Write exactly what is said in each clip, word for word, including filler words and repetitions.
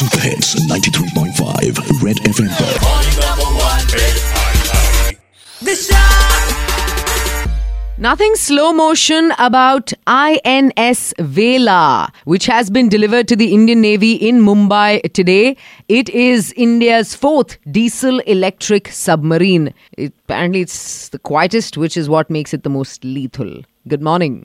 Super hits ninety-three point five Red FM पर। Nothing slow motion about I N S Vela, which has been delivered to the Indian Navy in Mumbai today. It is India's fourth diesel-electric submarine. It, apparently, it's the quietest, which is what makes it the most lethal. Good morning.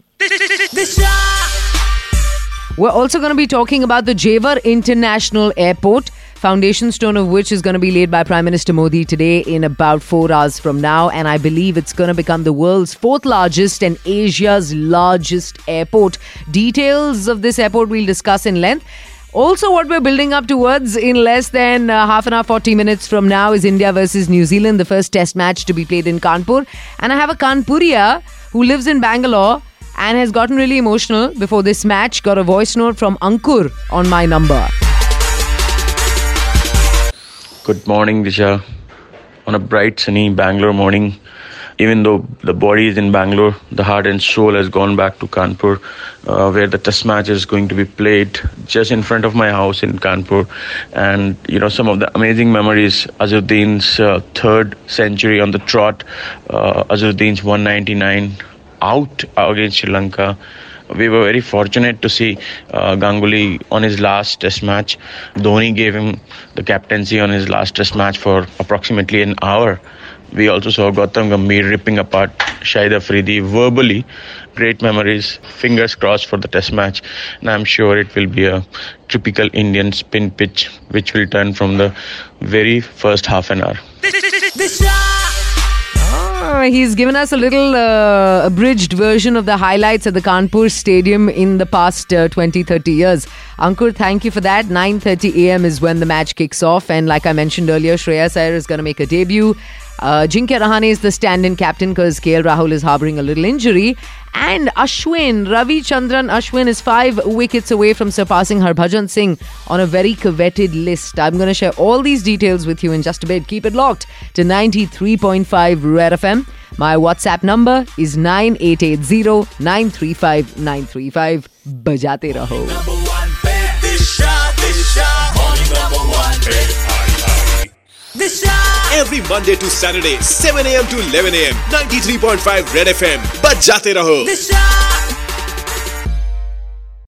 We're also going to be talking about the Jewar International Airport, foundation stone of which is going to be laid by Prime Minister Modi today in about four hours from now. And I believe it's going to become the world's fourth largest and Asia's largest airport. Details of this airport we'll discuss in length. Also, what we're building up towards in less than uh, half an hour, forty minutes from now is India versus New Zealand, the first test match to be played in Kanpur. And I have a Kanpuria who lives in Bangalore and has gotten really emotional before this match. Got a voice note from Ankur on my number. Good morning, Disha. On a bright, sunny Bangalore morning, even though the body is in Bangalore, the heart and soul has gone back to Kanpur, uh, where the test match is going to be played just in front of my house in Kanpur. And, you know, some of the amazing memories, Azharuddin's uh, third century on the trot, uh, Azharuddin's one ninety-nine out against Sri Lanka. We were very fortunate to see uh, Ganguly on his last test match. Dhoni gave him the captaincy on his last test match for approximately an hour. We also saw Gautam Gambhir ripping apart Shahid Afridi verbally. Great memories. Fingers crossed for the test match. And I'm sure it will be a typical Indian spin pitch, which will turn from the very first half an hour. He's given us a little uh, abridged version of the highlights at the Kanpur Stadium in the past uh, twenty, thirty years. Ankur, thank you for that. nine thirty a.m. is when the match kicks off. And like I mentioned earlier, Shreyas Iyer is going to make a debut. Uh, Jinkya Rahane is the stand-in captain because K L Rahul is harbouring a little injury. And Ashwin, Ravi Chandran Ashwin is five wickets away from surpassing Harbhajan Singh on a very coveted list. I'm going to share all these details with you in just a bit. Keep it locked to ninety-three point five Red F M. My WhatsApp number is nine eight eight zero nine three five nine three five. Bajate raho. Every Monday to Saturday, seven a.m. to eleven a.m. ninety-three point five Red F M. Bajate raho.